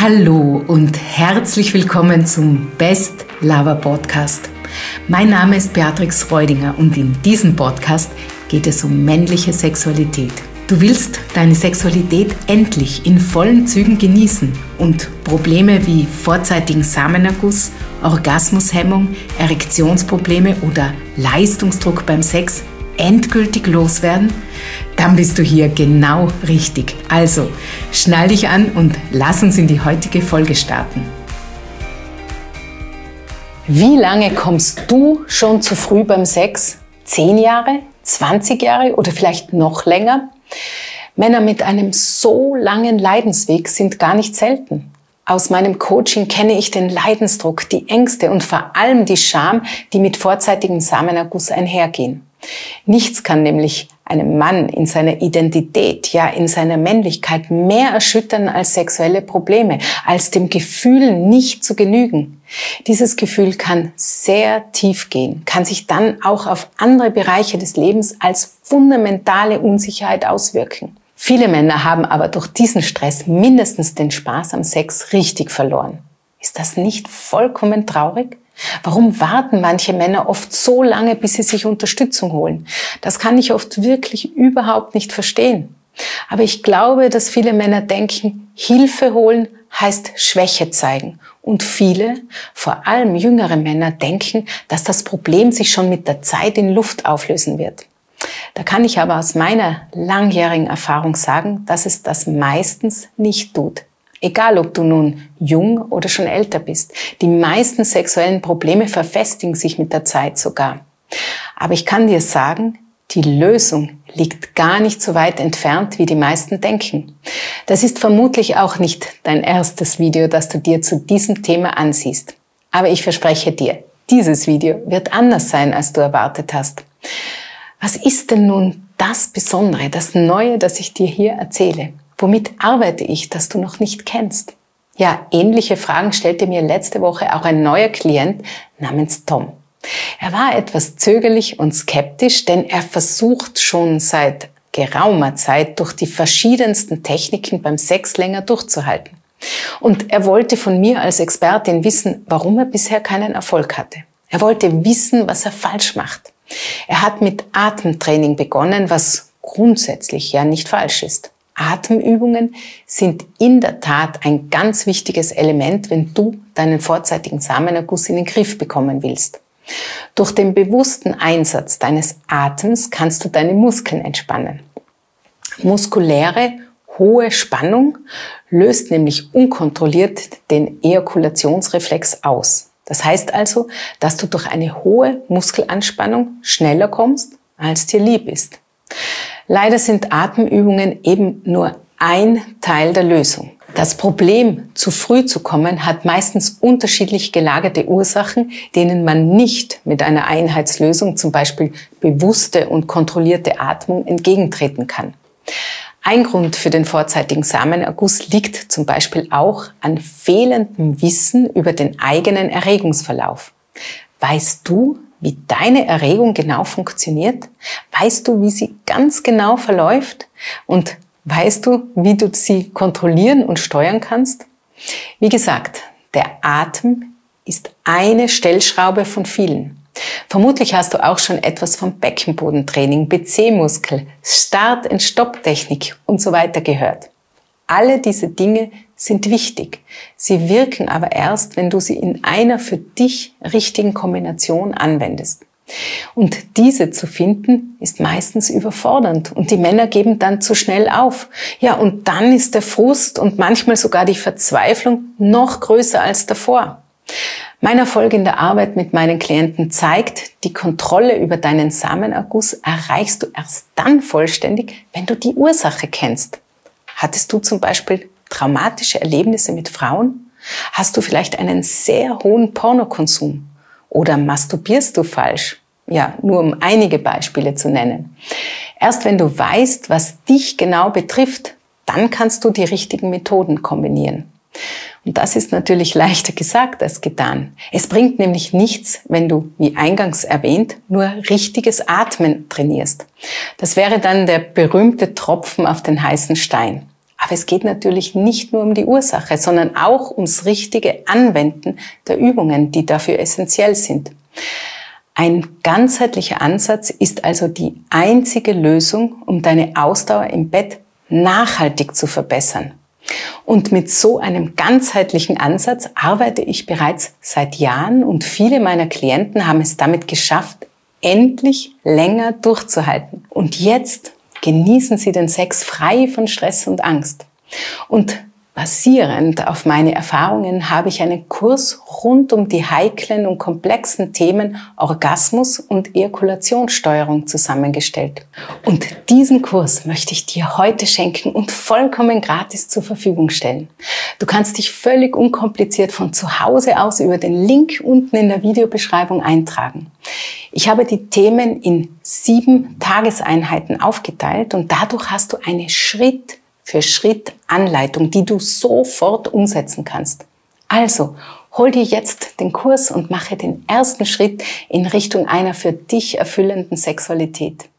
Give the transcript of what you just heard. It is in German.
Hallo und herzlich willkommen zum Best Lover Podcast. Mein Name ist Beatrix Reudinger und in diesem Podcast geht es um männliche Sexualität. Du willst deine Sexualität endlich in vollen Zügen genießen und Probleme wie vorzeitigen Samenerguss, Orgasmushemmung, Erektionsprobleme oder Leistungsdruck beim Sex endgültig loswerden? Dann bist du hier genau richtig. Also, schnall dich an und lass uns in die heutige Folge starten. Wie lange kommst du schon zu früh beim Sex? 10 Jahre? 20 Jahre oder vielleicht noch länger? Männer mit einem so langen Leidensweg sind gar nicht selten. Aus meinem Coaching kenne ich den Leidensdruck, die Ängste und vor allem die Scham, die mit vorzeitigem Samenerguss einhergehen. Nichts kann nämlich einem Mann in seiner Identität, ja in seiner Männlichkeit mehr erschüttern als sexuelle Probleme, als dem Gefühl, nicht zu genügen. Dieses Gefühl kann sehr tief gehen, kann sich dann auch auf andere Bereiche des Lebens als fundamentale Unsicherheit auswirken. Viele Männer haben aber durch diesen Stress mindestens den Spaß am Sex richtig verloren. Ist das nicht vollkommen traurig? Warum warten manche Männer oft so lange, bis sie sich Unterstützung holen? Das kann ich oft wirklich überhaupt nicht verstehen. Aber ich glaube, dass viele Männer denken, Hilfe holen heißt Schwäche zeigen. Und viele, vor allem jüngere Männer, denken, dass das Problem sich schon mit der Zeit in Luft auflösen wird. Da kann ich aber aus meiner langjährigen Erfahrung sagen, dass es das meistens nicht tut. Egal, ob du nun jung oder schon älter bist. Die meisten sexuellen Probleme verfestigen sich mit der Zeit sogar. Aber ich kann dir sagen, die Lösung liegt gar nicht so weit entfernt, wie die meisten denken. Das ist vermutlich auch nicht dein erstes Video, das du dir zu diesem Thema ansiehst. Aber ich verspreche dir, dieses Video wird anders sein, als du erwartet hast. Was ist denn nun das Besondere, das Neue, das ich dir hier erzähle? Womit arbeite ich, das du noch nicht kennst? Ja, ähnliche Fragen stellte mir letzte Woche auch ein neuer Klient namens Tom. Er war etwas zögerlich und skeptisch, denn er versucht schon seit geraumer Zeit durch die verschiedensten Techniken beim Sex länger durchzuhalten. Und er wollte von mir als Expertin wissen, warum er bisher keinen Erfolg hatte. Er wollte wissen, was er falsch macht. Er hat mit Atemtraining begonnen, was grundsätzlich ja nicht falsch ist. Atemübungen sind in der Tat ein ganz wichtiges Element, wenn du deinen vorzeitigen Samenerguss in den Griff bekommen willst. Durch den bewussten Einsatz deines Atems kannst du deine Muskeln entspannen. Muskuläre, hohe Spannung löst nämlich unkontrolliert den Ejakulationsreflex aus. Das heißt also, dass du durch eine hohe Muskelanspannung schneller kommst, als dir lieb ist. Leider sind Atemübungen eben nur ein Teil der Lösung. Das Problem, zu früh zu kommen, hat meistens unterschiedlich gelagerte Ursachen, denen man nicht mit einer Einheitslösung, zum Beispiel bewusste und kontrollierte Atmung, entgegentreten kann. Ein Grund für den vorzeitigen Samenerguss liegt zum Beispiel auch an fehlendem Wissen über den eigenen Erregungsverlauf. Weißt du, wie deine Erregung genau funktioniert? Weißt du, wie sie ganz genau verläuft? Und weißt du, wie du sie kontrollieren und steuern kannst? Wie gesagt, der Atem ist eine Stellschraube von vielen. Vermutlich hast du auch schon etwas vom Beckenbodentraining, BC-Muskel, Start- und Stopptechnik und so weiter gehört. Alle diese Dinge sind wichtig. Sie wirken aber erst, wenn du sie in einer für dich richtigen Kombination anwendest. Und diese zu finden, ist meistens überfordernd und die Männer geben dann zu schnell auf. Ja, und dann ist der Frust und manchmal sogar die Verzweiflung noch größer als davor. Mein Erfolg in der Arbeit mit meinen Klienten zeigt, die Kontrolle über deinen Samenerguss erreichst du erst dann vollständig, wenn du die Ursache kennst. Hattest du zum Beispiel traumatische Erlebnisse mit Frauen? Hast du vielleicht einen sehr hohen Pornokonsum? Oder masturbierst du falsch? Ja, nur um einige Beispiele zu nennen. Erst wenn du weißt, was dich genau betrifft, dann kannst du die richtigen Methoden kombinieren. Und das ist natürlich leichter gesagt als getan. Es bringt nämlich nichts, wenn du, wie eingangs erwähnt, nur richtiges Atmen trainierst. Das wäre dann der berühmte Tropfen auf den heißen Stein. Aber es geht natürlich nicht nur um die Ursache, sondern auch ums richtige Anwenden der Übungen, die dafür essentiell sind. Ein ganzheitlicher Ansatz ist also die einzige Lösung, um deine Ausdauer im Bett nachhaltig zu verbessern. Und mit so einem ganzheitlichen Ansatz arbeite ich bereits seit Jahren und viele meiner Klienten haben es damit geschafft, endlich länger durchzuhalten. Und jetzt genießen sie den Sex frei von Stress und Angst. Und basierend auf meine Erfahrungen habe ich einen Kurs rund um die heiklen und komplexen Themen Orgasmus und Ejakulationssteuerung zusammengestellt. Und diesen Kurs möchte ich dir heute schenken und vollkommen gratis zur Verfügung stellen. Du kannst dich völlig unkompliziert von zu Hause aus über den Link unten in der Videobeschreibung eintragen. Ich habe die Themen in 7 Tageseinheiten aufgeteilt und dadurch hast du eine Schritt-für-Schritt-Anleitung, die du sofort umsetzen kannst. Also, hol dir jetzt den Kurs und mache den ersten Schritt in Richtung einer für dich erfüllenden Sexualität.